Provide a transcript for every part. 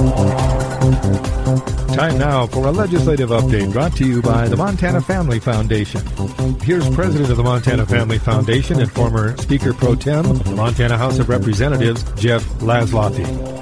Time now for a legislative update brought to you by the Montana Family Foundation. Here's President of the Montana Family Foundation and former Speaker Pro Tem of the Montana House of Representatives, Jeff Laszloffy.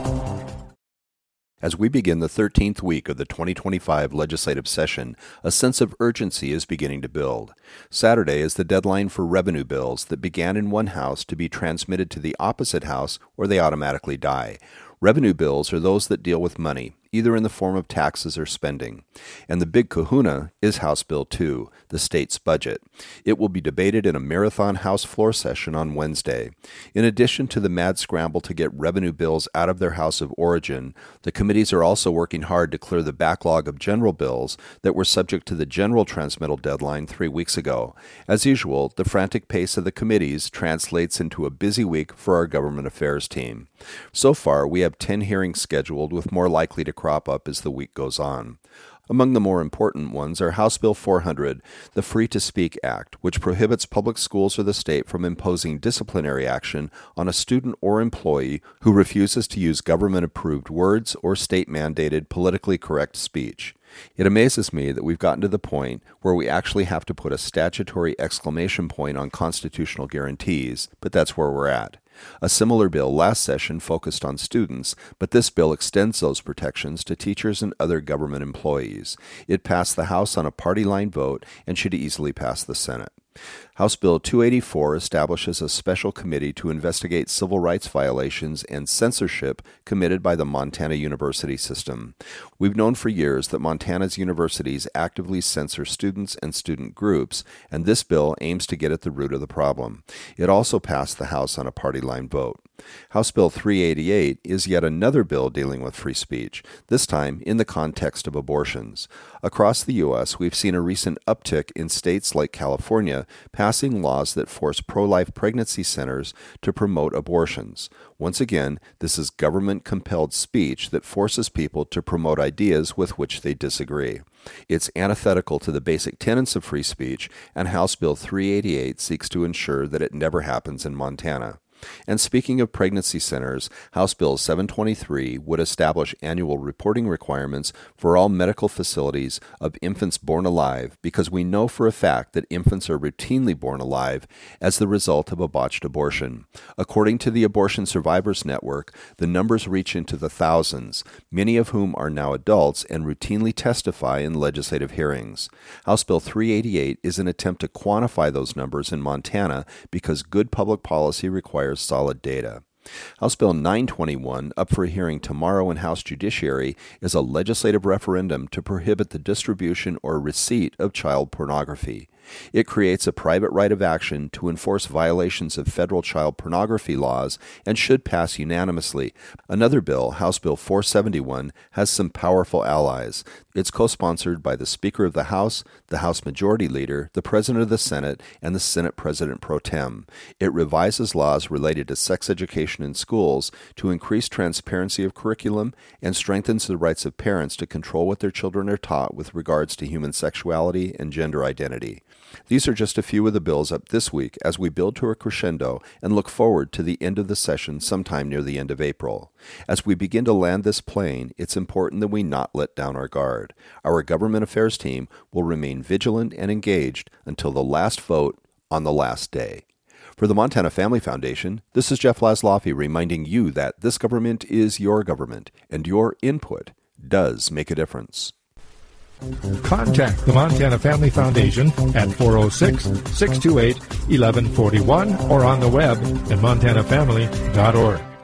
As we begin the 13th week of the 2025 legislative session, a sense of urgency is beginning to build. Saturday is the deadline for revenue bills that began in one house to be transmitted to the opposite house or they automatically die. Revenue bills are those that deal with money, either in the form of taxes or spending. And the big kahuna is House Bill 2, the state's budget. It will be debated in a marathon House floor session on Wednesday. In addition to the mad scramble to get revenue bills out of their house of origin, the committees are also working hard to clear the backlog of general bills that were subject to the general transmittal deadline 3 weeks ago. As usual, the frantic pace of the committees translates into a busy week for our government affairs team. So far, we have 10 hearings scheduled, with more likely to crop up as the week goes on. Among the more important ones are House Bill 400, the Free to Speak Act, which prohibits public schools or the state from imposing disciplinary action on a student or employee who refuses to use government-approved words or state-mandated politically correct speech. It amazes me that we've gotten to the point where we actually have to put a statutory exclamation point on constitutional guarantees, but that's where we're at. A similar bill last session focused on students, but this bill extends those protections to teachers and other government employees. It passed the House on a party-line vote and should easily pass the Senate. House Bill 284 establishes a special committee to investigate civil rights violations and censorship committed by the Montana University system. We've known for years that Montana's universities actively censor students and student groups, and this bill aims to get at the root of the problem. It also passed the House on a party-line vote. House Bill 388 is yet another bill dealing with free speech, this time in the context of abortions. Across the U.S., we've seen a recent uptick in states like California passing laws that force pro-life pregnancy centers to promote abortions. Once again, this is government-compelled speech that forces people to promote ideas with which they disagree. It's antithetical to the basic tenets of free speech, and House Bill 388 seeks to ensure that it never happens in Montana. And speaking of pregnancy centers, House Bill 723 would establish annual reporting requirements for all medical facilities of infants born alive, because we know for a fact that infants are routinely born alive as the result of a botched abortion. According to the Abortion Survivors Network, the numbers reach into the thousands, many of whom are now adults and routinely testify in legislative hearings. House Bill 388 is an attempt to quantify those numbers in Montana because good public policy requires solid data. House Bill 921, up for a hearing tomorrow in House Judiciary, is a legislative referendum to prohibit the distribution or receipt of child pornography. It creates a private right of action to enforce violations of federal child pornography laws and should pass unanimously. Another bill, House Bill 471, has some powerful allies. It's co-sponsored by the Speaker of the House, the House Majority Leader, the President of the Senate, and the Senate President Pro Tem. It revises laws related to sex education in schools to increase transparency of curriculum and strengthens the rights of parents to control what their children are taught with regards to human sexuality and gender identity. These are just a few of the bills up this week as we build to a crescendo and look forward to the end of the session sometime near the end of April. As we begin to land this plane, it's important that we not let down our guard. Our government affairs team will remain vigilant and engaged until the last vote on the last day. For the Montana Family Foundation, this is Jeff Laszloffy reminding you that this government is your government, and your input does make a difference. Contact the Montana Family Foundation at 406-628-1141 or on the web at montanafamily.org.